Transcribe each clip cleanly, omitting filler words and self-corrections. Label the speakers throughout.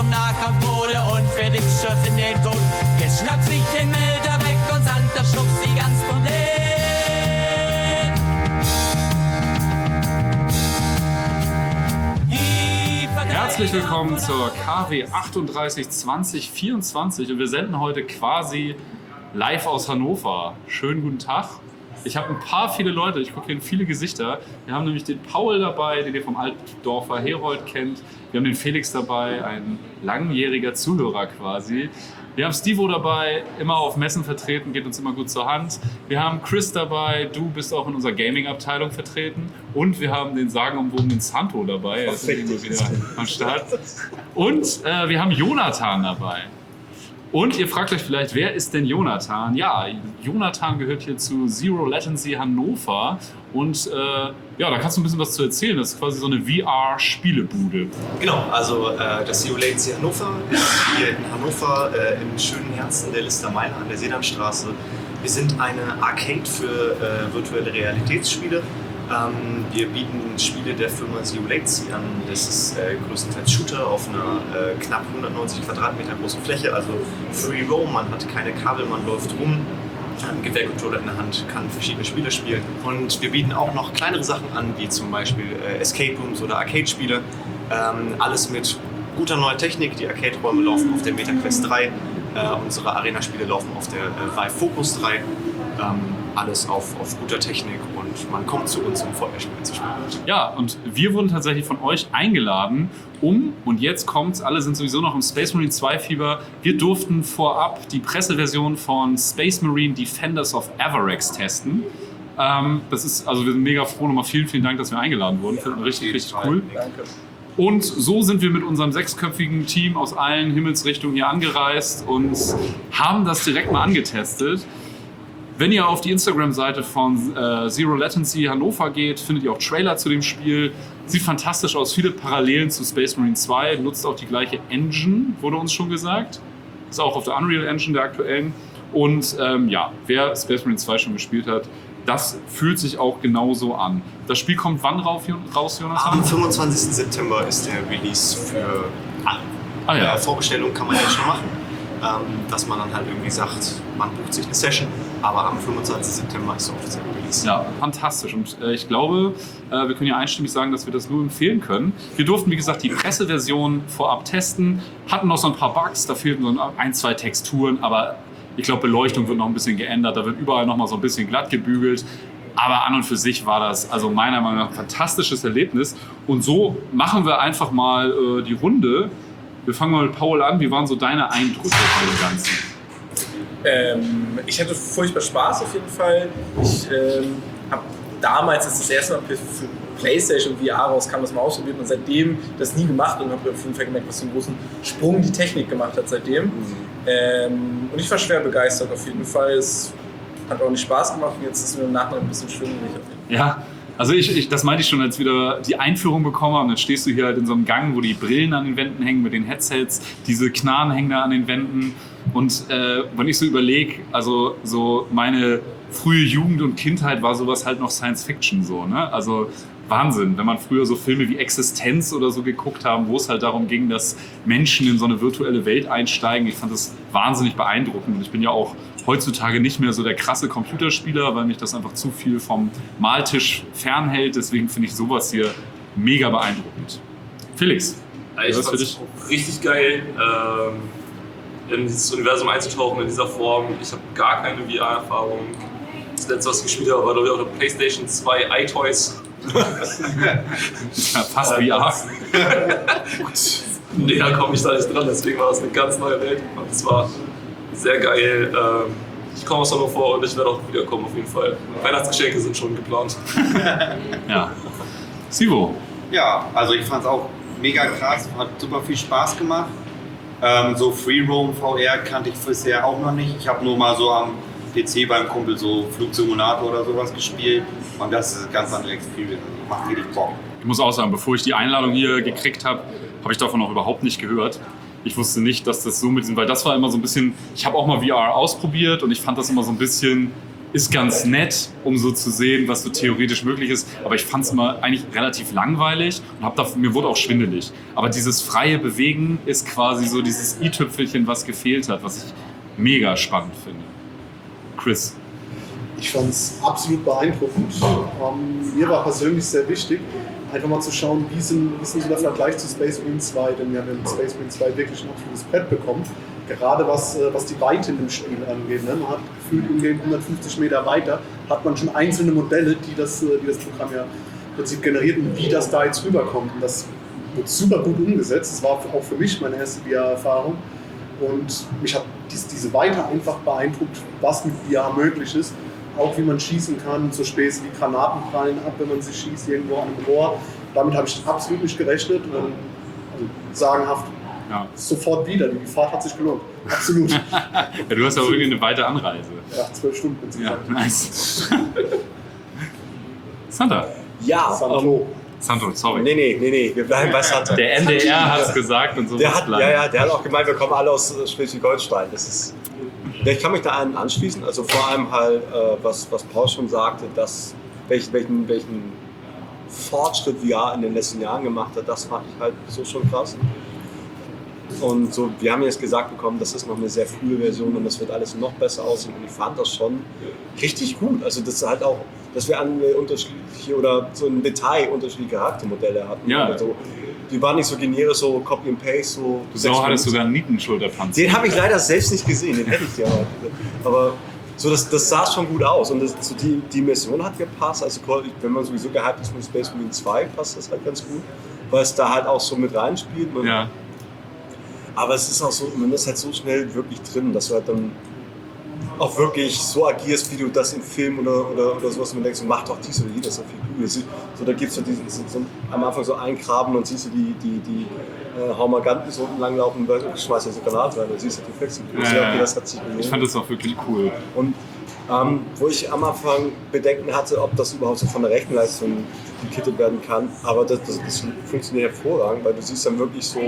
Speaker 1: zum Nahkampfmode und für den Schuss in den Tod. Geschnappt sich den Melder weg und Santa schubst sie ganz von den.
Speaker 2: Herzlich willkommen zur KW 38 2024 und wir senden heute quasi live aus Hannover. Schönen guten Tag. Ich habe viele Leute, ich gucke hier in viele Gesichter. Wir haben nämlich den Paul dabei, den ihr vom Altdorfer Herold kennt. Wir haben den Felix dabei, ein langjähriger Zuhörer quasi. Wir haben Stivo dabei, immer auf Messen vertreten, geht uns immer gut zur Hand. Wir haben Chris dabei, du bist auch in unserer Gaming-Abteilung vertreten. Und wir haben den sagenumwobenen Santo dabei, er ist immer wieder am Start. Und wir haben Jonathan dabei. Und ihr fragt euch vielleicht, wer ist denn Jonathan? Ja, Jonathan gehört hier zu Zero Latency Hannover und ja, da kannst du ein bisschen was zu erzählen. Das ist quasi so eine VR-Spielebude.
Speaker 3: Genau, also das Zero Latency Hannover ist hier in Hannover im schönen Herzen der Lister Meile an der Sedanstraße. Wir sind eine Arcade für virtuelle Realitätsspiele. Wir bieten Spiele der Firma Zero Latency an. Das ist größtenteils Shooter auf einer knapp 190 Quadratmeter großen Fläche, also Free Roam, man hat keine Kabel, man läuft rum, hat einen Gewehrcontroller in der Hand, kann verschiedene Spiele spielen. Und wir bieten auch noch kleinere Sachen an, wie zum Beispiel Escape Rooms oder Arcade-Spiele. Alles mit guter neuer Technik. Die Arcade-Räume laufen auf der MetaQuest 3, unsere Arena-Spiele laufen auf der Vive Focus 3. Alles auf guter Technik und man kommt zu uns, um VR-Spiele zu spielen.
Speaker 2: Ja, und wir wurden tatsächlich von euch eingeladen, und jetzt kommt's, alle sind sowieso noch im Space Marine 2 Fieber, wir durften vorab die Presseversion von Space Marine Defenders of Avarex testen. Das ist, also wir sind mega froh, nochmal vielen Dank, dass wir eingeladen wurden. Finden wir richtig cool.
Speaker 3: Danke.
Speaker 2: Und so sind wir mit unserem 6-köpfigen Team aus allen Himmelsrichtungen hier angereist und haben das direkt mal angetestet. Wenn ihr auf die Instagram-Seite von Zero Latency Hannover geht, findet ihr auch Trailer zu dem Spiel. Sieht fantastisch aus, viele Parallelen zu Space Marine 2, nutzt auch die gleiche Engine, wurde uns schon gesagt. Ist auch auf der Unreal Engine der aktuellen. Und ja, wer Space Marine 2 schon gespielt hat, das fühlt sich auch genauso an. Das Spiel kommt wann raus, Jonathan?
Speaker 3: Am 25. September ist der Release für alle.
Speaker 2: Ah, ja.
Speaker 3: Vorbestellung kann man jetzt schon machen. Dass man dann halt irgendwie sagt, man bucht sich eine Session, aber am 25. September ist der offizielle Release.
Speaker 2: Ja, fantastisch. Und ich glaube, wir können ja einstimmig sagen, dass wir das nur empfehlen können. Wir durften, wie gesagt, die Presseversion vorab testen, hatten noch so ein paar Bugs, da fehlten so ein, zwei Texturen, aber ich glaube, Beleuchtung wird noch ein bisschen geändert, da wird überall noch mal so ein bisschen glatt gebügelt. Aber an und für sich war das also meiner Meinung nach ein fantastisches Erlebnis. Und so machen wir einfach mal die Runde. Wir fangen mal mit Paul an. Wie waren so deine Eindrücke von dem Ganzen?
Speaker 4: Ich hatte furchtbar Spaß auf jeden Fall. Ich habe damals, als das erste Mal für PlayStation VR rauskam, das mal ausprobiert und seitdem das nie gemacht und habe auf jeden Fall gemerkt, was für einen großen Sprung die Technik gemacht hat seitdem. Und ich war schwer begeistert auf jeden Fall. Es hat auch nicht Spaß gemacht und jetzt ist es mir im Nachhinein ein bisschen schwindelig.
Speaker 2: Ja. Also das meinte ich schon, als wir da die Einführung bekommen haben, dann stehst du hier halt in so einem Gang, wo die Brillen an den Wänden hängen mit den Headsets, diese Knarren hängen da an den Wänden und wenn ich so überlege, also so meine frühe Jugend und Kindheit war sowas halt noch Science Fiction so, ne? Also Wahnsinn, wenn man früher so Filme wie Existenz oder so geguckt haben, wo es halt darum ging, dass Menschen in so eine virtuelle Welt einsteigen. Ich fand das wahnsinnig beeindruckend und ich bin ja auch heutzutage nicht mehr so der krasse Computerspieler, weil mich das einfach zu viel vom Maltisch fernhält. Deswegen finde ich sowas hier mega beeindruckend. Felix,
Speaker 5: ich fand es richtig geil, in dieses Universum einzutauchen in dieser Form. Ich habe gar keine VR-Erfahrung. Das letzte, was ich gespielt habe, war glaube ich auch der PlayStation 2 iToys.
Speaker 2: Ja, fast VR.
Speaker 5: Näher komme ich da nicht dran, deswegen war das eine ganz neue Welt. Und es war sehr geil. Ich komme aus Hannover und ich werde auch wiederkommen auf jeden Fall. Weihnachtsgeschenke sind schon geplant.
Speaker 2: Ja. Sivo?
Speaker 6: Ja, also ich fand es auch mega krass, hat super viel Spaß gemacht. So Free Roam VR kannte ich bisher auch noch nicht. Ich habe nur mal so am PC beim Kumpel so Flugsimulator oder sowas gespielt und das ist ein ganz anderes Experience. Macht richtig Bock.
Speaker 2: Ich muss auch sagen, bevor ich die Einladung hier gekriegt habe, habe ich davon noch überhaupt nicht gehört. Ich wusste nicht, dass das so mit diesem, weil das war immer so ein bisschen, ich habe auch mal VR ausprobiert und ich fand das immer so ein bisschen ist ganz nett, um so zu sehen, was so theoretisch möglich ist. Aber ich fand es immer eigentlich relativ langweilig und mir wurde auch schwindelig. Aber dieses freie Bewegen ist quasi so dieses i-Tüpfelchen, was gefehlt hat, was ich mega spannend finde. Chris.
Speaker 7: Ich fand es absolut beeindruckend. Mir war persönlich sehr wichtig, einfach mal zu schauen, wie ist so der Vergleich zu Space Marine 2, denn wir haben in Space Marine 2 wirklich ein absolutes Brett bekommen. Gerade was die Weite in dem Spiel angeht. Ne? Man hat gefühlt umgehend 150 Meter weiter, hat man schon einzelne Modelle, die das Programm ja im Prinzip generiert und wie das da jetzt rüberkommt. Und das wird super gut umgesetzt. Das war auch für mich meine erste VR-Erfahrung. Und mich hat diese Weite einfach beeindruckt, was mit VR möglich ist. Auch wie man schießen kann, so Späße wie Granaten prallen ab, wenn man sie schießt irgendwo an einem Rohr. Damit habe ich absolut nicht gerechnet. Also sagenhaft. Ja. Sofort wieder, die Fahrt hat sich gelohnt. Absolut.
Speaker 2: Ja, du hast ja wirklich eine weite Anreise.
Speaker 7: Ja, 12 Stunden insgesamt.
Speaker 2: Ja, nice. Santa.
Speaker 4: Ja,
Speaker 2: Sandro, sorry.
Speaker 4: Nee, wir bleiben bei Santa.
Speaker 2: Der NDR hat es gesagt und so.
Speaker 4: Der hat auch gemeint, wir kommen alle aus Schleswig-Holstein. Ich kann mich da einem anschließen, also vor allem halt, was Paul schon sagte, welchen Fortschritt VR in den letzten Jahren gemacht hat, das fand ich halt so schon krass. Und so, wir haben jetzt gesagt bekommen, das ist noch eine sehr frühe Version und das wird alles noch besser aussehen. Und ich fand das schon richtig gut. Also das ist halt auch, dass wir unterschiedliche oder so im Detail unterschiedliche Charaktermodelle hatten.
Speaker 2: Ja.
Speaker 4: Also, die waren nicht so generisch, so Copy and Paste. So
Speaker 2: Du hattest sogar einen Nietenschulterpanzer.
Speaker 4: Den habe ich leider selbst nicht gesehen, den hätte ich ja auch. Aber so, das sah schon gut aus und die Mission hat gepasst. Also wenn man sowieso gehypt ist mit Space Marine 2, passt das halt ganz gut, weil es da halt auch so mit reinspielt.
Speaker 2: Ja.
Speaker 4: Aber es ist auch so, man ist halt so schnell wirklich drin, dass du halt dann auch wirklich so agierst, wie du das im Film oder sowas, und man denkt, so mach doch dies oder jenes, so viel cooler. So, da gibt es so am Anfang so einen Graben und siehst du die Haumaganten so unten langlaufen und schmeißt ja so Granaten rein, dann siehst du die Flexibilität.
Speaker 2: Ja.
Speaker 4: Okay, das hat sich gelohnt.
Speaker 2: Ich fand das auch wirklich cool.
Speaker 4: Und wo ich am Anfang Bedenken hatte, ob das überhaupt so von der Rechenleistung gekittet werden kann, aber das funktioniert hervorragend, weil du siehst dann wirklich so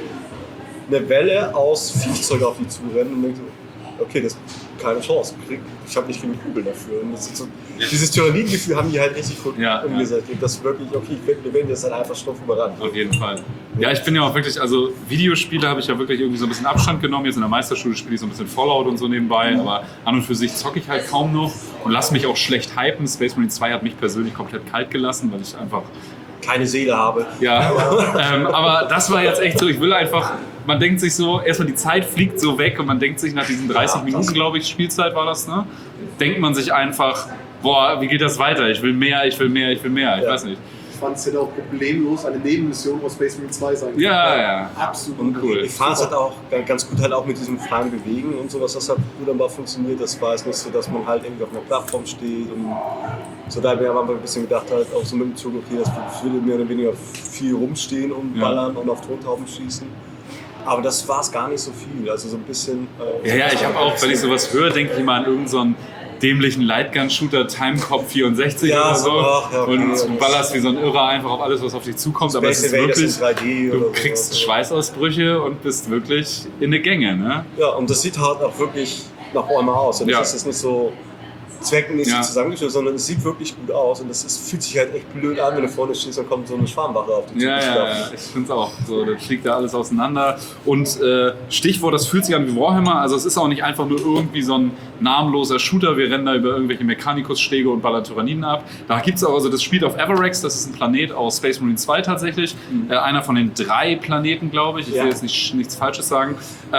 Speaker 4: eine Welle aus Viehzeug auf die zurennen und denkst, okay, das ist keine Chance. Ich habe nicht genug Kugeln dafür. Und das ist so, dieses Tyranniden-Gefühl haben die halt richtig gut umgesetzt. Und das wirklich, okay, wir werden jetzt halt einfach stumpf überrannt.
Speaker 2: Auf jeden Fall. Ja, ich bin ja auch wirklich, also Videospiele habe ich ja wirklich irgendwie so ein bisschen Abstand genommen. Jetzt in der Meisterschule spiele ich so ein bisschen Fallout und so nebenbei, aber an und für sich zocke ich halt kaum noch und lasse mich auch schlecht hypen. Space Marine 2 hat mich persönlich komplett kalt gelassen, weil ich einfach
Speaker 4: keine Seele habe.
Speaker 2: Ja, aber das war jetzt echt so, ich will einfach, man denkt sich so, erstmal die Zeit fliegt so weg und man denkt sich nach diesen 30 Minuten, glaube ich, Spielzeit war das, ne? Denkt man sich einfach, boah, wie geht das weiter? Ich will mehr, ich weiß nicht.
Speaker 7: Ich fand es ja auch problemlos eine Nebenmission aus Space Marine 2 sein.
Speaker 2: Ja.
Speaker 7: Absolut
Speaker 2: uncool.
Speaker 4: Ich fand es halt auch ganz gut halt auch mit diesem freien Bewegen und sowas, das hat wunderbar funktioniert. Das war jetzt nicht so, dass man halt irgendwie auf einer Plattform steht und so, da haben wir ein bisschen gedacht, halt auch so mit dem Zug, okay, das würde mehr oder weniger viel rumstehen und ballern und auf Tontauben schießen. Aber das war es gar nicht so viel, also so ein bisschen...
Speaker 2: Ja, ich habe auch, wenn ich sowas höre, denke ich immer an irgendeinen so dämlichen Lightgun-Shooter, Timecop 64 oder so. Und du ballerst wie so ein Irrer einfach auf alles, was auf dich zukommt. Aber es ist wirklich, du kriegst Schweißausbrüche und bist wirklich in der Gänge, ne?
Speaker 4: Ja, und das sieht halt auch wirklich nach Bäumen aus. Und das ist nicht so zweckmäßig zusammengestellt, sondern es sieht wirklich gut aus und fühlt sich halt echt blöd an, wenn du vorne stehst und kommt so eine Schwarmwache auf dich zu.
Speaker 2: Ja, ich finde es auch so, da fliegt da alles auseinander und Stichwort, das fühlt sich an wie Warhammer, also es ist auch nicht einfach nur irgendwie so ein namenloser Shooter, wir rennen da über irgendwelche Mechanicus-Stege und ballern Tyranniden ab. Da gibt es auch, also das spielt auf Everex, das ist ein Planet aus Space Marine 2 tatsächlich, einer von den 3 Planeten, glaube ich, will jetzt nichts Falsches sagen.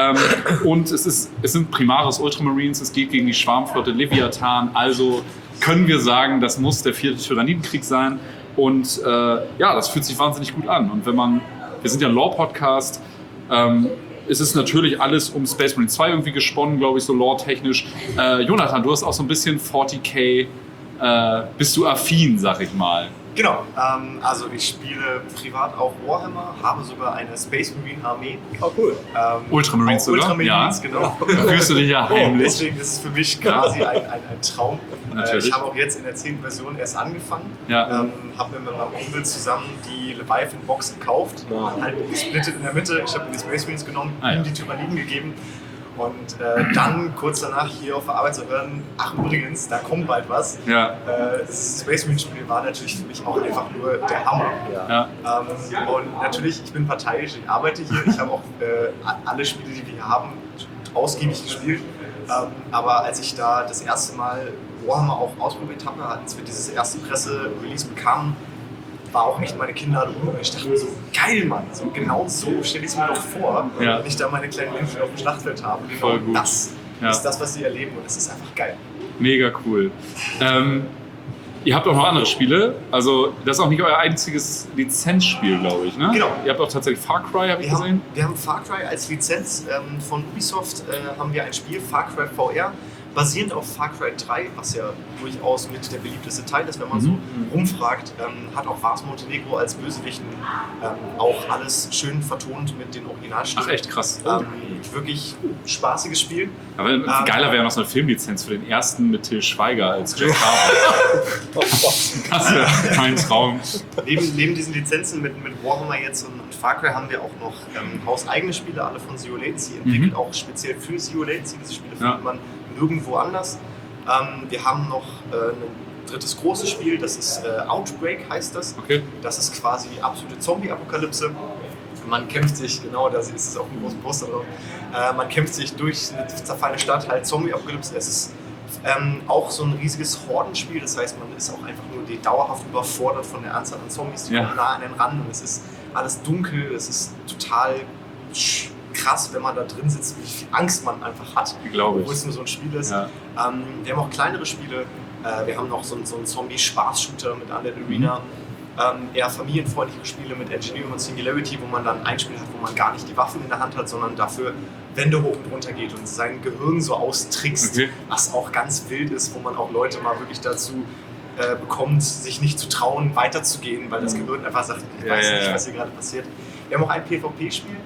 Speaker 2: Und es sind Primaris Ultramarines, es geht gegen die Schwarmflotte Leviathan, also können wir sagen, das muss der 4. Tyrannidenkrieg sein und das fühlt sich wahnsinnig gut an. Und wir sind ja ein Lore-Podcast, es ist natürlich alles um Space Marine 2 irgendwie gesponnen, glaube ich, so lore-technisch. Jonathan, du hast auch so ein bisschen 40k, bist du affin, sag ich mal.
Speaker 3: Genau, also ich spiele privat auch Warhammer, habe sogar eine Space Marine Armee.
Speaker 4: Oh cool.
Speaker 2: Ultramarines sogar?
Speaker 3: Ultramarines, genau.
Speaker 2: Fühlst du dich ja heimlich.
Speaker 3: Deswegen ist es für mich quasi ein Traum.
Speaker 2: Natürlich.
Speaker 3: Ich habe auch jetzt in der 10. Version erst angefangen.
Speaker 2: Ja.
Speaker 3: Habe mir mit meinem Kumpel zusammen die Leviathan-Box gekauft. Halt gesplittet in der Mitte. Ich habe mir die Space Marines genommen, ihm die Tyranniden gegeben. Und dann kurz danach hier auf der Arbeit zu hören, ach übrigens, da kommt bald was.
Speaker 2: Ja.
Speaker 3: Das Space Marine Spiel war natürlich für mich auch einfach nur der Hammer.
Speaker 2: Ja.
Speaker 3: Und natürlich, ich bin parteiisch, ich arbeite hier, ich habe auch alle Spiele, die wir hier haben, ausgiebig gespielt. Aber als ich da das erste Mal Warhammer auch ausprobiert habe, als wir dieses erste Presse-Release bekamen, war auch echt meine Kinnlade unten. Ich dachte mir so, geil Mann, so, genau so stelle ich es mir doch vor,
Speaker 2: Ja.
Speaker 3: wenn ich da meine kleinen Menschen auf dem Schlachtfeld habe. Genau
Speaker 2: Voll gut.
Speaker 3: das
Speaker 2: Ja.
Speaker 3: ist das, was sie erleben und es ist einfach geil.
Speaker 2: Mega cool. Ihr habt auch noch andere Spiele. Also, das ist auch nicht euer einziges Lizenzspiel, glaube ich, ne?
Speaker 3: Genau.
Speaker 2: Ihr habt auch tatsächlich Far Cry, habe ich gesehen.
Speaker 3: Wir haben Far Cry als Lizenz von Ubisoft, haben wir ein Spiel, Far Cry VR, basierend auf Far Cry 3, was ja durchaus mit der beliebteste Teil ist, wenn man so rumfragt, hat auch Vars Montenegro als Bösewichten auch alles schön vertont mit den Originalstimmen.
Speaker 2: Ach, echt krass.
Speaker 3: Wirklich spaßiges Spiel.
Speaker 2: Aber geiler wäre noch so eine Filmlizenz für den ersten mit Till Schweiger als Jack Harper. Das wäre mein Traum.
Speaker 3: Neben diesen Lizenzen mit Warhammer jetzt und Far Cry haben wir auch noch hauseigene Spiele, alle von Zio Latency, entwickelt auch speziell für Zio Latency. Diese Spiele findet man nirgendwo anders. Wir haben noch ein drittes großes Spiel, das ist Outbreak heißt das.
Speaker 2: Okay.
Speaker 3: Das ist quasi absolute Zombie-Apokalypse. Man kämpft sich, genau, da ist es auf dem großen Poster drauf, man kämpft sich durch eine zerfallene Stadt, halt Zombie-Apokalypse. Es ist auch so ein riesiges Hordenspiel, das heißt, man ist auch einfach nur dauerhaft überfordert von der Anzahl an Zombies, die kommen nah an den Rand und es ist alles dunkel, es ist total krass, wenn man da drin sitzt, wie viel Angst man einfach hat,
Speaker 2: Glaube ich.
Speaker 3: obwohl es nur so ein Spiel ist.
Speaker 2: Ja.
Speaker 3: Wir haben auch kleinere Spiele, wir haben noch so einen Zombie-Spaß-Shooter mit Undead Arena, eher familienfreundliche Spiele mit Engineering und Singularity, wo man dann ein Spiel hat, wo man gar nicht die Waffen in der Hand hat, sondern dafür Wände hoch und runter geht und sein Gehirn so austrickst, was auch ganz wild ist, wo man auch Leute mal wirklich dazu bekommt, sich nicht zu trauen, weiterzugehen, weil das Gehirn einfach sagt, ich weiß nicht, was hier gerade passiert. Wir haben auch ein PvP-Spiel,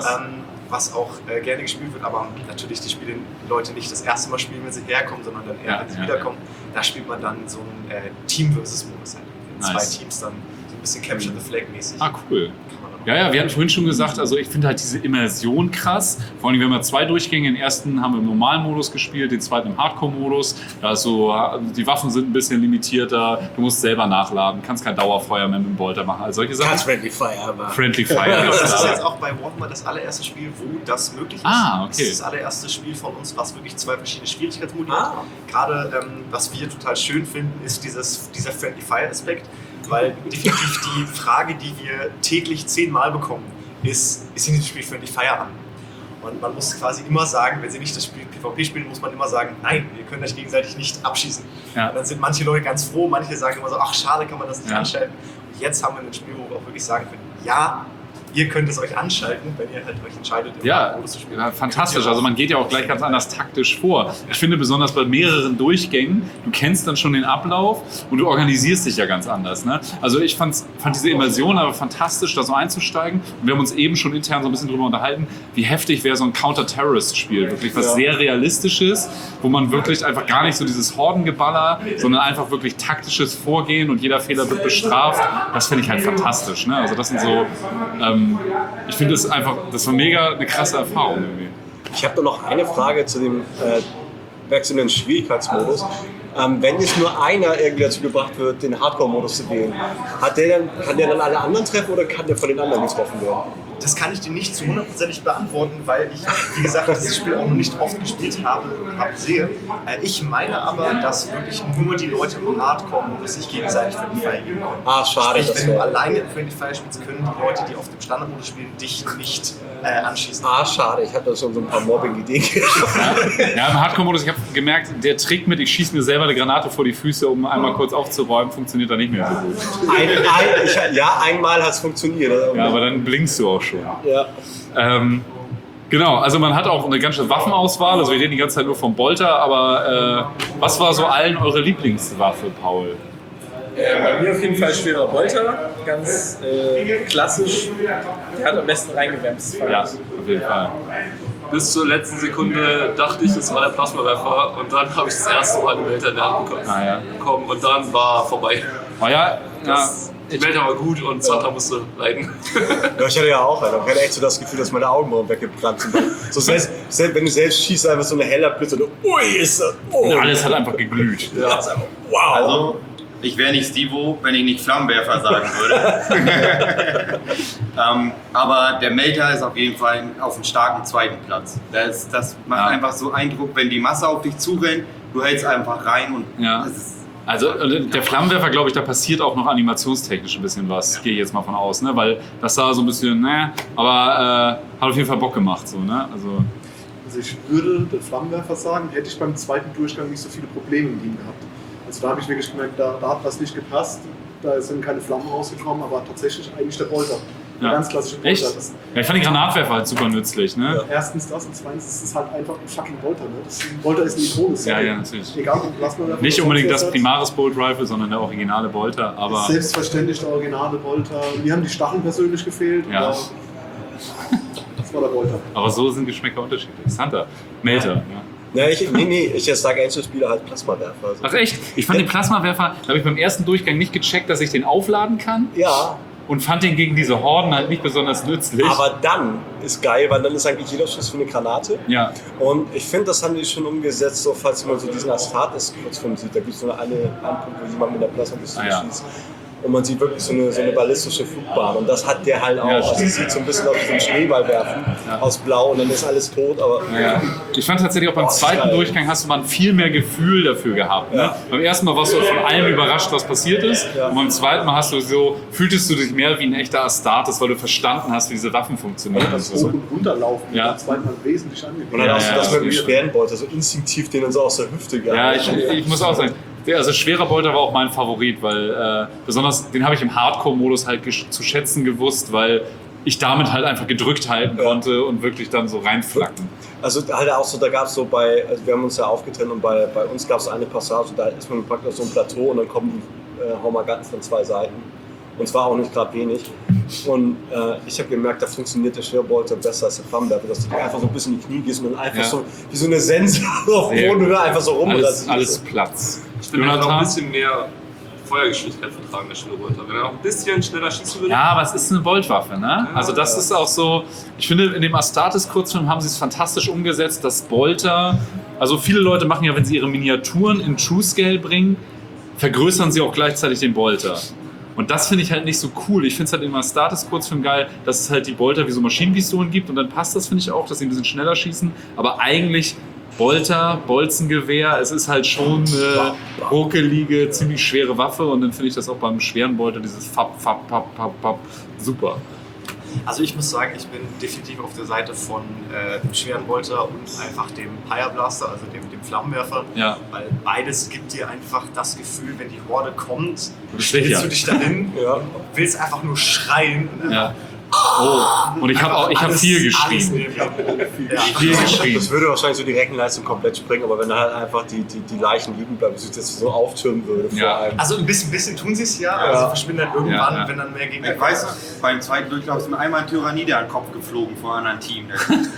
Speaker 3: was auch gerne gespielt wird, aber natürlich die Spiele Leute nicht das erste Mal spielen, wenn sie herkommen, sondern dann eher, wenn sie wiederkommen. Da spielt man dann so einen Team-Versus-Modus halt. Zwei Teams dann so ein bisschen Capture the Flag mäßig.
Speaker 2: Ah, cool. Ja, wir hatten vorhin schon gesagt, also ich finde halt diese Immersion krass. Vor allem, wir haben ja 2 Durchgänge. Den ersten haben wir im normalen Modus gespielt, den zweiten im Hardcore-Modus. Da ist so, die Waffen sind ein bisschen limitierter, du musst selber nachladen, kannst kein Dauerfeuer mehr mit dem Bolter machen. Also solche Sachen.
Speaker 8: Kannst Friendly Fire, aber.
Speaker 2: Friendly Fire.
Speaker 3: Das ist jetzt auch bei Warhammer das allererste Spiel, wo das möglich ist.
Speaker 2: Ah, okay.
Speaker 3: Das ist das allererste Spiel von uns, was wirklich 2 verschiedene Schwierigkeitsmodi hat. Gerade was wir total schön finden, ist dieser Friendly Fire Aspekt. Weil definitiv die Frage, die wir täglich 10-mal bekommen, ist in diesem Spiel Friendly Fire an? Und man muss quasi immer sagen, wenn sie nicht das Spiel PvP spielen, muss man immer sagen, nein, wir können euch gegenseitig nicht abschießen.
Speaker 2: Ja.
Speaker 3: Und dann sind manche Leute ganz froh, manche sagen immer so, ach schade, kann man das nicht anschalten. Und jetzt haben wir ein Spiel, wo wir auch wirklich sagen können, ja, ihr könnt es euch anschalten, wenn ihr halt euch entscheidet, im Modus zu spielen.
Speaker 2: Ja, fantastisch. Also man geht ja auch gleich ganz anders taktisch vor. Ich finde besonders bei mehreren Durchgängen, du kennst dann schon den Ablauf und du organisierst dich ja ganz anders. Ne? Also ich fand diese Immersion aber fantastisch, da so einzusteigen. Und wir haben uns eben schon intern so ein bisschen drüber unterhalten, wie heftig wäre so ein Counter-Terrorist-Spiel. Wirklich was sehr Realistisches, wo man wirklich einfach gar nicht so dieses Hordengeballer, sondern einfach wirklich taktisches Vorgehen und jeder Fehler wird bestraft. Das finde ich halt fantastisch. Ne? Also das sind so... ich finde das war mega eine krasse Erfahrung irgendwie.
Speaker 8: Ich habe noch eine Frage zu dem wechselnden Schwierigkeitsmodus. Wenn jetzt nur einer irgendwie dazu gebracht wird, den Hardcore-Modus zu wählen, kann der dann alle anderen treffen oder kann der von den anderen getroffen werden?
Speaker 3: Das kann ich dir nicht zu 100% beantworten, weil ich, wie gesagt, dieses Spiel auch noch nicht oft gespielt sehe. Ich meine aber, dass wirklich nur die Leute im Hardcore-Modus sich gegenseitig Friendly Fire geben können.
Speaker 8: Ah, schade.
Speaker 3: Sprich, wenn du alleine im Friendly Fire spielst, können die Leute, die auf dem Standardmodus spielen, dich nicht anschießen.
Speaker 8: Ah, schade. Ich hatte schon so ein paar Mobbing-Ideen gehabt.
Speaker 2: Ja, im Hardcore-Modus, ich habe gemerkt, der Trick mit, ich schieße mir selber eine Granate vor die Füße, um einmal kurz aufzuräumen, funktioniert da nicht mehr so gut.
Speaker 8: Einmal hat es funktioniert.
Speaker 2: Ja, aber dann blinkst du auch schon.
Speaker 8: Ja.
Speaker 2: Genau, also man hat auch eine ganze Waffenauswahl, also wir reden die ganze Zeit nur vom Bolter, aber was war so allen eure Lieblingswaffe, Paul?
Speaker 4: Bei mir auf jeden Fall schwerer Bolter, ganz klassisch. Der hat am besten reingewämst.
Speaker 2: Ja, auf jeden Fall.
Speaker 5: Bis zur letzten Sekunde dachte ich, es war der Plasmawerfer und dann habe ich das erste Mal eine Welt in der Hand bekommen.
Speaker 2: Ah, ja.
Speaker 5: Und dann war vorbei.
Speaker 2: Oh ja,
Speaker 5: Die Melter war gut und Santa musste leiden.
Speaker 8: Ja, ich hatte ja auch einen. Ich hatte echt so das Gefühl, dass meine Augenbrauen weggebrannt sind. So selbst wenn du selbst schießt, einfach so eine heller Blitz und ui, ist das. Oh.
Speaker 2: alles hat einfach geglüht.
Speaker 8: Ja, ist einfach, wow.
Speaker 6: Also, ich wäre nicht Stevo, wenn ich nicht Flammenwerfer sagen würde. Aber der Melter ist auf jeden Fall auf einem starken zweiten Platz. Das macht einfach so Eindruck, wenn die Masse auf dich zurennt, du hältst einfach rein und das ist.
Speaker 2: Also der Flammenwerfer, glaube ich, da passiert auch noch animationstechnisch ein bisschen was, gehe ich jetzt mal von aus, ne? Weil das sah so ein bisschen, aber hat auf jeden Fall Bock gemacht. So, ne? Also
Speaker 7: ich würde den Flammenwerfer sagen, hätte ich beim zweiten Durchgang nicht so viele Probleme mit ihm gehabt. Also da habe ich wirklich gemerkt, da hat was nicht gepasst, da sind keine Flammen rausgekommen, aber tatsächlich eigentlich der Bolter. Der ganz klassische Bolter.
Speaker 2: Echt? Ja, ich fand den Granatwerfer halt super nützlich. Ne?
Speaker 7: Ja. Erstens das und zweitens ist es halt einfach ein fucking Bolter. Ne? Bolter ist eine Ikone.
Speaker 2: Ja, natürlich.
Speaker 7: Egal, ob Plasmawerfer
Speaker 2: nicht unbedingt das Primaris Bolt Rifle, sondern der originale Bolter. Aber
Speaker 7: selbstverständlich der originale Bolter. Mir haben die Stacheln persönlich gefehlt.
Speaker 2: Ja.
Speaker 7: Aber das war der Bolter.
Speaker 2: Aber so sind Geschmäcker unterschiedlich. Hunter, Melter. Ja.
Speaker 8: Ja, ich jetzt sage Einzelspieler halt Plasmawerfer. Also.
Speaker 2: Ach echt? Ich fand den Plasmawerfer, da habe ich beim ersten Durchgang nicht gecheckt, dass ich den aufladen kann.
Speaker 8: Ja.
Speaker 2: Und fand den gegen diese Horden halt nicht besonders nützlich.
Speaker 8: Aber dann ist geil, weil dann ist eigentlich jeder Schuss für eine Granate.
Speaker 2: Ja.
Speaker 8: Und ich finde, das haben die schon umgesetzt, so falls man so diesen Astartes-Kurzfilm sieht. Da gibt es so einen Punkt, wo jemand mit der Plasmapistole schießt. Und man sieht wirklich so eine ballistische Flugbahn. Und das hat der halt auch.
Speaker 2: Ja,
Speaker 8: also es sieht so ein bisschen aus wie ein Schneeball werfen aus Blau und dann ist alles tot. Aber
Speaker 2: ja. Ich fand tatsächlich auch beim zweiten Durchgang hast du mal viel mehr Gefühl dafür gehabt. Ne? Beim ersten Mal warst du von allem überrascht, was passiert ist. Und beim zweiten Mal fühltest du dich mehr wie ein echter Astartes, weil du verstanden hast, wie diese Waffen funktionieren.
Speaker 7: Das Hoch- und Runterlaufen
Speaker 2: ja.
Speaker 7: beim zweiten Mal wesentlich angenehm.
Speaker 8: Und dann auch so das mit dem schweren Bolter, so instinktiv den dann so aus der Hüfte gehalten.
Speaker 2: Ja, ich muss auch sagen, also schwerer Bolter war auch mein Favorit, weil besonders den habe ich im Hardcore-Modus halt zu schätzen gewusst, weil ich damit halt einfach gedrückt halten konnte und wirklich dann so reinflacken.
Speaker 8: Also halt auch so, da gab es so also wir haben uns ja aufgetrennt und bei uns gab es eine Passage, da ist man praktisch auf so ein Plateau und dann kommen die Hormaganten von zwei Seiten. Und zwar auch nicht gerade wenig. Und ich habe gemerkt, da funktioniert der Schwerbolter besser als der Flammenwerfer, dass du dir einfach so ein bisschen in die Knie gehst und dann einfach so wie so eine Sense auf Bodenhöhe einfach so rumrasierst.
Speaker 2: Alles Platz.
Speaker 5: Ich finde, er hat noch ein bisschen mehr Feuergeschwindigkeit vertragen, der Schwerbolter. Wenn er noch ein bisschen schneller schießen würde.
Speaker 2: Ja, aber es ist eine Boltwaffe, ne? Also das ist auch so, ich finde, in dem Astartes-Kurzfilm haben sie es fantastisch umgesetzt, dass Bolter, also viele Leute machen ja, wenn sie ihre Miniaturen in True Scale bringen, vergrößern sie auch gleichzeitig den Bolter. Und das finde ich halt nicht so cool. Ich finde es halt im Astartes-Kurzfilm geil, dass es halt die Bolter wie so Maschinenpistolen gibt und dann passt das, finde ich auch, dass sie ein bisschen schneller schießen. Aber eigentlich Bolter, Bolzengewehr, es ist halt schon eine ruckelige, ziemlich schwere Waffe und dann finde ich das auch beim schweren Bolter, dieses Fap, super.
Speaker 3: Also ich muss sagen, ich bin definitiv auf der Seite von dem schweren Bolter und einfach dem Fire Blaster, also dem Flammenwerfer.
Speaker 2: Ja.
Speaker 3: Weil beides gibt dir einfach das Gefühl, wenn die Horde kommt,
Speaker 2: sicher.
Speaker 3: stellst du dich dahin und willst einfach nur schreien. Und
Speaker 2: ja. Oh, und ich habe viel geschrien. Viel geschrien.
Speaker 8: Das würde wahrscheinlich so die Rechenleistung komplett springen, aber wenn da halt einfach die Leichen liegen bleiben, wie sich das so auftürmen würde vor einem.
Speaker 3: Also ein bisschen tun sie es aber sie verschwinden dann irgendwann, wenn dann mehr Gegner
Speaker 6: Ich weiß, beim zweiten Durchlauf ist mir einmal ein Tyrannide an den Kopf geflogen von einem anderen Team.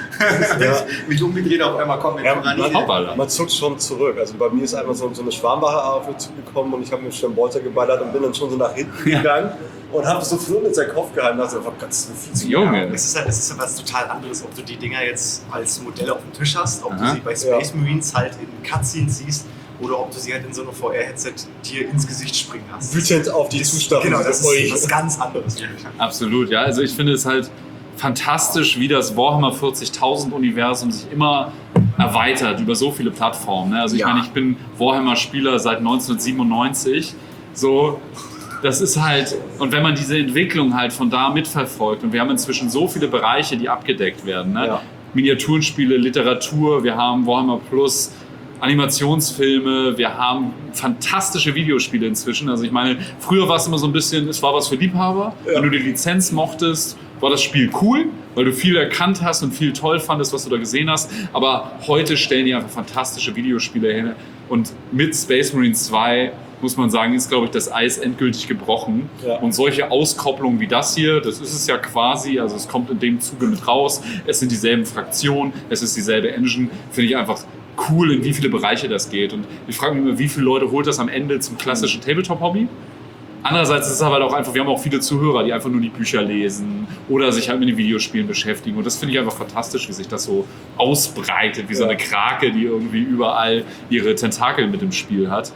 Speaker 6: Mich umgedreht, auf einmal kommt ein Tyrannide.
Speaker 8: Man zuckt schon zurück. Also bei mir ist einmal so eine Schwarmwache auf mich zugekommen und ich habe mir schon einen Bolter geballert und bin dann schon so nach hinten gegangen. Und habe so früh mit seinem Kopf gehalten und dachte, oh Gott, das ist viel zu
Speaker 2: Junge.
Speaker 3: Es ist ja was total anderes, ob du die Dinger jetzt als Modelle auf dem Tisch hast, ob du sie bei Space Marines halt in Cutscenes siehst oder ob du sie halt in so einem VR-Headset dir ins Gesicht springen hast.
Speaker 8: Wütend auf die Zustaffel.
Speaker 3: Genau, das ist was ganz anderes.
Speaker 2: Absolut, ja. Also ich finde es halt fantastisch, wie das Warhammer 40.000 Universum sich immer erweitert über so viele Plattformen. Ne? Also ich meine, ich bin Warhammer-Spieler seit 1997. So, das ist halt, und wenn man diese Entwicklung halt von da mitverfolgt, und wir haben inzwischen so viele Bereiche, die abgedeckt werden, ne? Miniaturenspiele, Literatur, wir haben Warhammer Plus, Animationsfilme, wir haben fantastische Videospiele inzwischen. Also ich meine, früher war es immer so ein bisschen, es war was für Liebhaber. Wenn du die Lizenz mochtest, war das Spiel cool, weil du viel erkannt hast und viel toll fandest, was du da gesehen hast. Aber heute stellen die einfach fantastische Videospiele hin. Und mit Space Marine 2 muss man sagen, ist, glaube ich, das Eis endgültig gebrochen. Ja. Und solche Auskopplungen wie das hier, das ist es ja quasi, also es kommt in dem Zuge mit raus, es sind dieselben Fraktionen, es ist dieselbe Engine, finde ich einfach cool, in wie viele Bereiche das geht. Und ich frage mich immer, wie viele Leute holt das am Ende zum klassischen Tabletop-Hobby? Andererseits ist es aber auch einfach, wir haben auch viele Zuhörer, die einfach nur die Bücher lesen oder sich halt mit den Videospielen beschäftigen. Und das finde ich einfach fantastisch, wie sich das so ausbreitet, wie so eine Krake, die irgendwie überall ihre Tentakel mit im Spiel hat.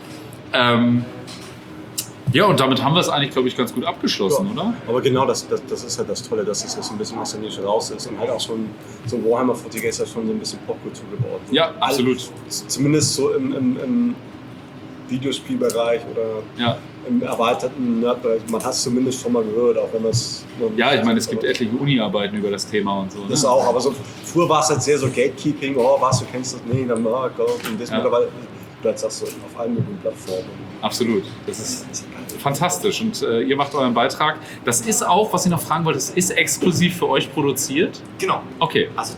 Speaker 2: Ja, und damit haben wir es eigentlich, glaube ich, ganz gut abgeschlossen, oder?
Speaker 8: Aber genau das ist halt das Tolle, dass es jetzt ein bisschen aus der Nische raus ist und halt auch schon so ein Warhammer 40k ist ja schon so ein bisschen Popkultur geworden.
Speaker 2: Ja, absolut.
Speaker 8: Zumindest so im Videospielbereich oder im erweiterten Nerdbereich. Man hat es zumindest schon mal gehört, auch wenn man es...
Speaker 2: Ja, ich meine, es gibt etliche Uni-Arbeiten über das Thema und so. Ne?
Speaker 8: Das auch, aber so, früher war es halt sehr so Gatekeeping, du kennst das? Nee, dann mag und das mittlerweile... Jetzt sagst du auf allen möglichen Plattformen.
Speaker 2: Absolut. Das ist fantastisch. Und ihr macht euren Beitrag. Das ist auch, was ich noch fragen wollte, das ist exklusiv für euch produziert?
Speaker 3: Genau.
Speaker 2: Okay.
Speaker 3: Also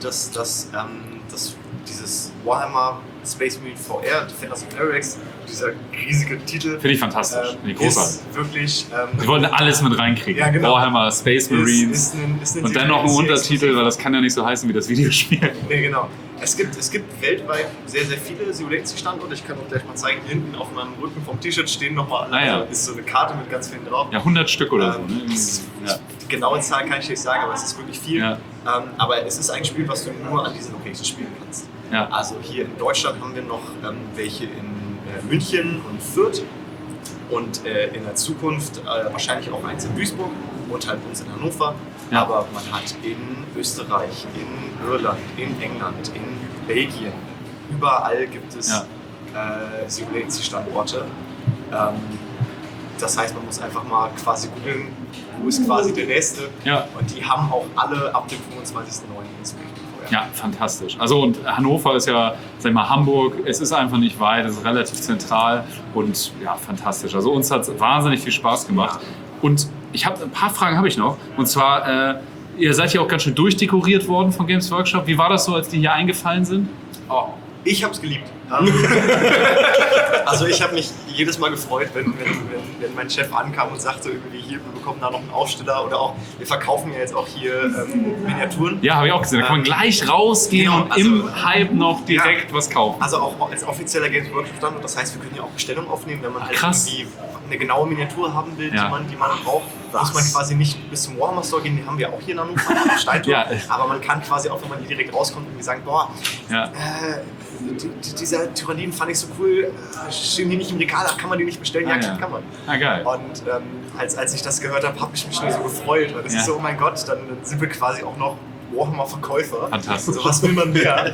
Speaker 3: dieses Warhammer Space Marine VR, Defenders of Arex, dieser riesige Titel.
Speaker 2: Finde ich fantastisch. Finde ich großartig.
Speaker 3: Ist wirklich...
Speaker 2: Wir wollten alles mit reinkriegen.
Speaker 3: Ja, genau.
Speaker 2: Warhammer, Space Marines
Speaker 3: ist
Speaker 2: und dann noch ein Untertitel, weil das kann ja nicht so heißen wie das Videospiel.
Speaker 3: Nee, genau. Es gibt weltweit sehr, sehr viele Simulenzi-Standorte. Ich kann auch gleich mal zeigen, hinten auf meinem Rücken vom T-Shirt stehen nochmal ist so eine Karte mit ganz vielen drauf.
Speaker 2: Ja, 100 Stück oder so. Ne?
Speaker 3: Die genaue Zahl kann ich nicht sagen, aber es ist wirklich viel.
Speaker 2: Ja.
Speaker 3: Aber es ist ein Spiel, was du nur an diesen Locations spielen kannst.
Speaker 2: Ja.
Speaker 3: Also hier in Deutschland haben wir noch welche in München und Fürth und in der Zukunft wahrscheinlich auch eins in Duisburg und halt uns in Hannover. Ja. Aber man hat in Österreich, in Irland, in England, in Belgien, überall gibt es Simulenzi-Standorte. Das heißt, man muss einfach mal quasi googeln, wo ist quasi der nächste.
Speaker 2: Ja.
Speaker 3: Und die haben auch alle ab dem 25.09.
Speaker 2: Ja, fantastisch. Also und Hannover ist ja, sag ich mal, Hamburg, es ist einfach nicht weit, es ist relativ zentral und ja, fantastisch. Also uns hat es wahnsinnig viel Spaß gemacht. Und ich habe ein paar Fragen habe ich noch. Und zwar, ihr seid ja auch ganz schön durchdekoriert worden von Games Workshop. Wie war das so, als die hier eingefallen sind?
Speaker 3: Oh, ich habe es geliebt. Also ich habe mich jedes Mal gefreut, wenn mein Chef ankam und sagte irgendwie, hier, wir bekommen da noch einen Aufsteller oder auch, wir verkaufen ja jetzt auch hier Miniaturen.
Speaker 2: Ja, habe ich auch gesehen. Da kann man gleich rausgehen und also, im Hype noch direkt was kaufen.
Speaker 3: Also auch als offizieller Games Workshop Standort, das heißt, wir können ja auch Bestellungen aufnehmen, wenn man halt irgendwie eine genaue Miniatur haben will, die man braucht. Muss man quasi nicht bis zum Warhammer Store gehen, den haben wir auch hier in Hannover, am Steinturm. Aber man kann quasi auch, wenn man hier direkt rauskommt, irgendwie sagen, boah, dieser Tyranniden fand ich so cool, stehen die nicht im Regal, kann man die nicht bestellen? Ja, kann man.
Speaker 2: Ah, geil.
Speaker 3: Und als ich das gehört habe, habe ich mich nur so gefreut, weil das ist so, oh mein Gott, dann sind wir quasi auch noch Warhammer-Verkäufer.
Speaker 2: Fantastisch.
Speaker 3: So, was will man mehr?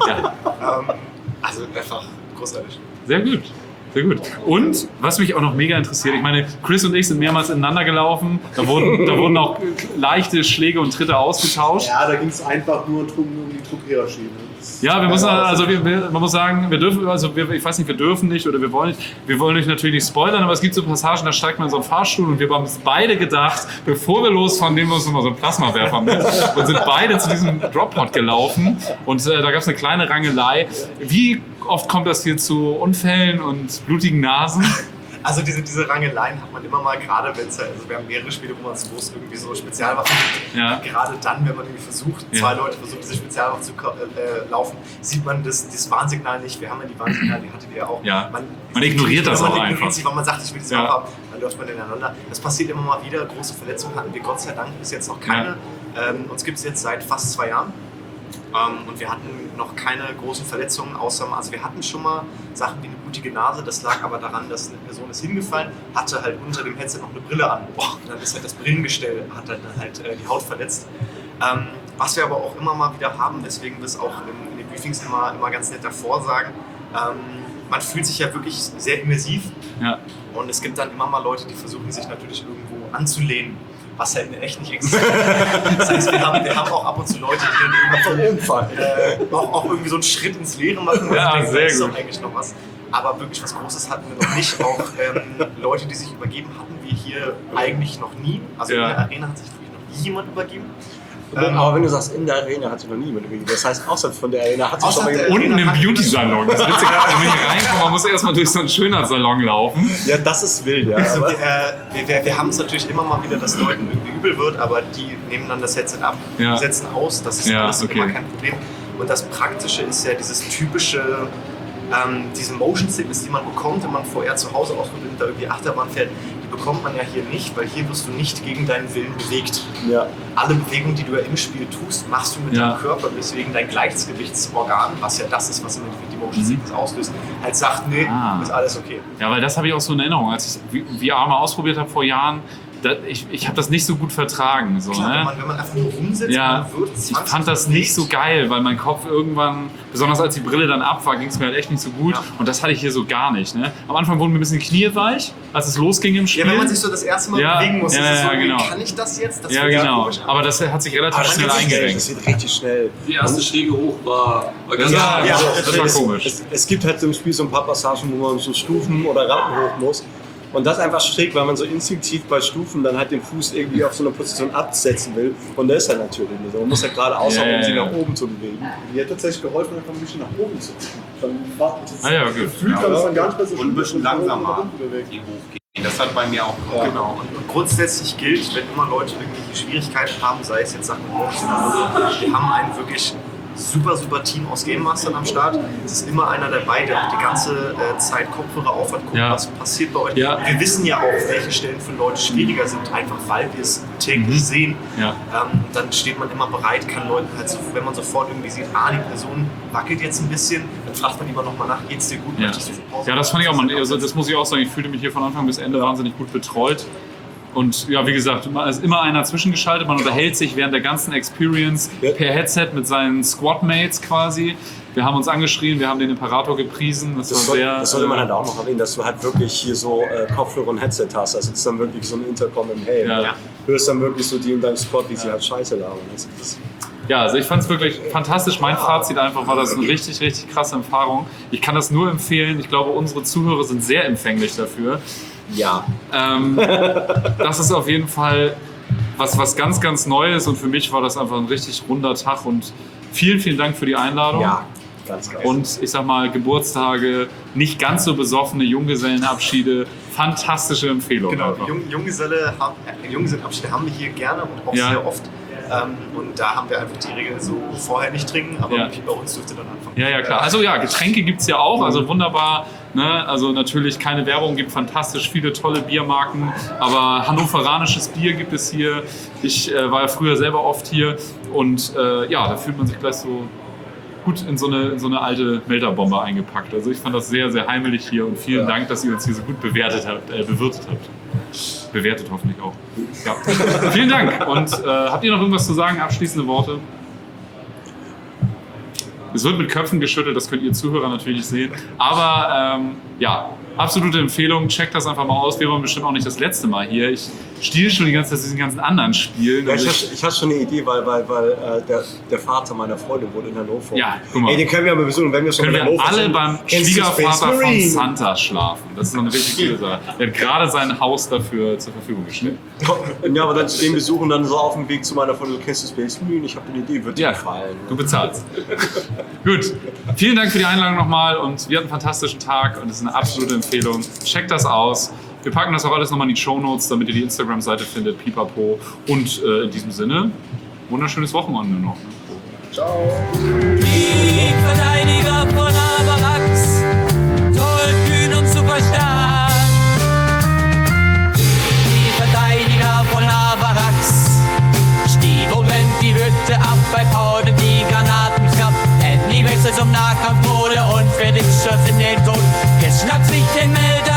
Speaker 3: Also einfach großartig.
Speaker 2: Sehr gut. Sehr gut. Und was mich auch noch mega interessiert, ich meine, Chris und ich sind mehrmals ineinander gelaufen, da wurden auch leichte Schläge und Tritte ausgetauscht.
Speaker 7: Ja, da ging es einfach nur um die Druckhierarchie.
Speaker 2: Ja, wir müssen, also man muss sagen, wir dürfen, ich weiß nicht, wir dürfen nicht oder wir wollen euch natürlich nicht spoilern, aber es gibt so Passagen, da steigt man in so einen Fahrstuhl und wir haben uns beide gedacht, bevor wir losfahren, nehmen wir uns nochmal so einen Plasmawerfer mit und sind beide zu diesem Drop-Pod gelaufen und da gab es eine kleine Rangelei. Wie oft kommt das hier zu Unfällen und blutigen Nasen?
Speaker 3: Also diese Rangeleien hat man immer mal, gerade wenn es also wir haben mehrere Spiele, wo man es bloß irgendwie so Spezialwaffen gibt.
Speaker 2: Ja.
Speaker 3: Gerade dann, wenn man irgendwie versucht, zwei Leute versuchen, diese Spezialwaffen zu laufen, sieht man das Warnsignal nicht. Wir haben ja die Warnsignale, die hattet ihr ja auch.
Speaker 2: Ja. Man ignoriert das auch einfach.
Speaker 3: Sie, weil man sagt, ich will das haben, dann läuft man ineinander. Das passiert immer mal wieder. Große Verletzungen hatten wir Gott sei Dank bis jetzt noch keine. Uns gibt es jetzt seit fast 2 Jahren. Und wir hatten noch keine großen Verletzungen, außer also wir hatten schon mal Sachen wie eine blutige Nase, das lag aber daran, dass eine Person ist hingefallen, hatte halt unter dem Headset noch eine Brille an. Und dann ist halt das Brillengestell, hat dann halt die Haut verletzt. Was wir aber auch immer mal wieder haben, weswegen wir es auch in den Briefings immer ganz nett davor sagen, man fühlt sich ja wirklich sehr immersiv und es gibt dann immer mal Leute, die versuchen sich natürlich irgendwo anzulehnen, was halt echt nicht existiert. Das heißt, wir haben auch ab und zu Leute, die dann auch irgendwie so einen Schritt ins Leere machen und denken,
Speaker 2: sehr
Speaker 3: das ist
Speaker 2: gut.
Speaker 3: doch eigentlich noch was. Aber wirklich was Großes hatten wir noch nicht. Auch Leute, die sich übergeben, hatten wir hier eigentlich noch nie. Also in der Arena hat sich wirklich noch nie jemand übergeben.
Speaker 8: Aber wenn du sagst, in der Arena hat sich noch niemand übergeben, das heißt, außerhalb von der Arena hat sich schon mal jemand.
Speaker 2: Unten im Beauty-Salon. Das ist witzig, wenn man hier reinkommt, man muss erstmal durch so einen Schönheitssalon laufen.
Speaker 8: Ja, das ist wild, ja.
Speaker 3: Also, wir haben es natürlich immer mal wieder, dass Leuten irgendwie übel wird, aber die nehmen dann das Headset ab, setzen aus, das ist alles immer kein Problem. Und das Praktische ist ja dieses typische, diese Motion Sickness, die man bekommt, wenn man vorher zu Hause ausprobiert und da irgendwie Achterbahn fährt, die bekommt man ja hier nicht, weil hier wirst du nicht gegen deinen Willen bewegt.
Speaker 8: Ja.
Speaker 3: Alle Bewegungen, die du ja im Spiel tust, machst du mit deinem Körper, weswegen dein Gleichgewichtsorgan, was ja das ist, was im Endeffekt die Motion Sickness auslöst, halt sagt, nee, ist alles okay.
Speaker 2: Ja, weil das habe ich auch so in Erinnerung, als ich VR mal ausprobiert habe vor Jahren. Ich habe das nicht so gut vertragen. So,
Speaker 3: Klar,
Speaker 2: ne?
Speaker 3: wenn man einfach nur rumsitzt,
Speaker 2: ja,
Speaker 3: man wird
Speaker 2: ich fand das nicht so geil, weil mein Kopf irgendwann, besonders als die Brille dann ab war, ging es mir halt echt nicht so gut. Ja. Und das hatte ich hier so gar nicht. Ne? Am Anfang wurden mir ein bisschen die Knie weich, als es losging im Spiel.
Speaker 3: Ja, wenn man sich so das erste Mal bewegen muss, ist es so,
Speaker 2: genau.
Speaker 3: Kann ich das jetzt? Das
Speaker 2: genau. Aber das hat sich relativ schnell eingerenkt.
Speaker 8: Das geht richtig schnell.
Speaker 5: Die erste Schräge hoch war ganz
Speaker 2: das war komisch.
Speaker 8: Es gibt halt im Spiel so ein paar Passagen, wo man so Stufen oder Rampen hoch muss. Und das einfach schräg, weil man so instinktiv bei Stufen dann halt den Fuß irgendwie auf so eine Position absetzen will. Und das ist halt natürlich nicht so. Man muss ja gerade aushauen, um sie nach oben zu bewegen.
Speaker 7: Mir hat tatsächlich geholfen, einfach ein bisschen nach oben zu gucken. Dann war das
Speaker 2: Gefühlt
Speaker 7: kann es dann gar nicht mehr so
Speaker 6: Und ein bisschen langsamer
Speaker 7: bewegen.
Speaker 6: die hochgehen. Das hat bei mir auch geholfen.
Speaker 3: Genau. Und grundsätzlich gilt, wenn immer Leute irgendwelche Schwierigkeiten haben, sei es jetzt Sachen mit Motion oder so, wir haben einen wirklich super Team aus Game Mastern am Start. Es ist immer einer dabei, der auch die ganze Zeit Kopfhörer auf hat, guckt, was passiert bei euch.
Speaker 2: Ja.
Speaker 3: Wir wissen ja auch, welche Stellen für Leute schwieriger sind, einfach weil wir es täglich sehen.
Speaker 2: Ja.
Speaker 3: Dann steht man immer bereit, kann Leuten halt so, wenn man sofort irgendwie sieht, die Person wackelt jetzt ein bisschen, dann fragt man immer nochmal nach, geht's dir gut?
Speaker 2: Ja.
Speaker 3: Möchtest du Pause?
Speaker 2: Ja, das fand ich auch, also das muss ich auch sagen, ich fühlte mich hier von Anfang bis Ende wahnsinnig gut betreut. Und ja, wie gesagt, es ist immer einer zwischengeschaltet, man unterhält sich während der ganzen Experience per Headset mit seinen Squadmates quasi. Wir haben uns angeschrien, wir haben den Imperator gepriesen. Das
Speaker 8: sollte man halt auch noch erwähnen, dass du halt wirklich hier so Kopfhörer und Headset hast. Also es ist dann wirklich so ein Intercom im Helm.
Speaker 2: Ja.
Speaker 8: Du hörst dann wirklich so die in deinem Squad, wie sie halt Scheiße labern.
Speaker 2: Ja, also ich fand es wirklich fantastisch. Mein Fazit einfach war das eine richtig krasse Erfahrung. Ich kann das nur empfehlen. Ich glaube, unsere Zuhörer sind sehr empfänglich dafür.
Speaker 8: Ja.
Speaker 2: Das ist auf jeden Fall was ganz Neues und für mich war das einfach ein richtig runder Tag und vielen Dank für die Einladung.
Speaker 8: Ja, ganz geil.
Speaker 2: Und ich sag mal, Geburtstage, nicht ganz so besoffene Junggesellenabschiede, fantastische Empfehlung.
Speaker 3: Genau, Junggesellenabschiede haben wir hier gerne und auch sehr oft. Und da haben wir einfach die Regel so vorher nicht trinken, aber bei uns dürfte dann anfangen.
Speaker 2: Ja, klar. Also ja, Getränke gibt es ja auch, also wunderbar. Ne? Also natürlich keine Werbung, gibt fantastisch viele tolle Biermarken, aber hannoveranisches Bier gibt es hier. Ich war ja früher selber oft hier und da fühlt man sich gleich so gut in so eine alte Melterbombe eingepackt. Also ich fand das sehr heimelig hier und vielen Dank, dass ihr uns hier so gut bewirtet habt. Bewertet hoffentlich auch. Ja. Vielen Dank. Und habt ihr noch irgendwas zu sagen? Abschließende Worte? Es wird mit Köpfen geschüttelt, das könnt ihr Zuhörer natürlich sehen. Aber absolute Empfehlung, checkt das einfach mal aus. Wir waren bestimmt auch nicht das letzte Mal hier. Ich spiele schon die ganze Zeit diesen ganzen anderen Spielen.
Speaker 8: Ja, ich hatte schon eine Idee, weil der Vater meiner Freundin wohnt in Hannover.
Speaker 2: Ja, guck mal.
Speaker 8: Den können wir mal besuchen, wenn wir schon
Speaker 2: können
Speaker 8: in Hannover
Speaker 2: alle
Speaker 8: sind.
Speaker 2: beim Schwiegervater von Santa schlafen. Das ist eine richtig gute Sache. Der hat gerade sein Haus dafür zur Verfügung gestellt.
Speaker 8: Ja, aber dann zu dem besuchen, dann so auf dem Weg zu meiner Freundin, du kennst du Space Marine? Ich habe eine Idee, wird dir gefallen.
Speaker 2: Du bezahlst. Gut, vielen Dank für die Einladung nochmal und wir hatten einen fantastischen Tag und es ist eine absolute Empfehlung. Checkt das aus. Wir packen das auch alles nochmal in die Shownotes, damit ihr die Instagram-Seite findet, pipapo. Und in diesem Sinne, wunderschönes Wochenende noch.
Speaker 8: Ciao.
Speaker 1: Die Verteidiger von Avarax, tollkühn und super stark. Die Verteidiger von Avarax, Stiefel die Hütte ab, bei Pauden die Granaten knapp. Handy wechselt zum Nahkampfmode und fertig Schuss in den Tod. Jetzt schnappt sich den Melder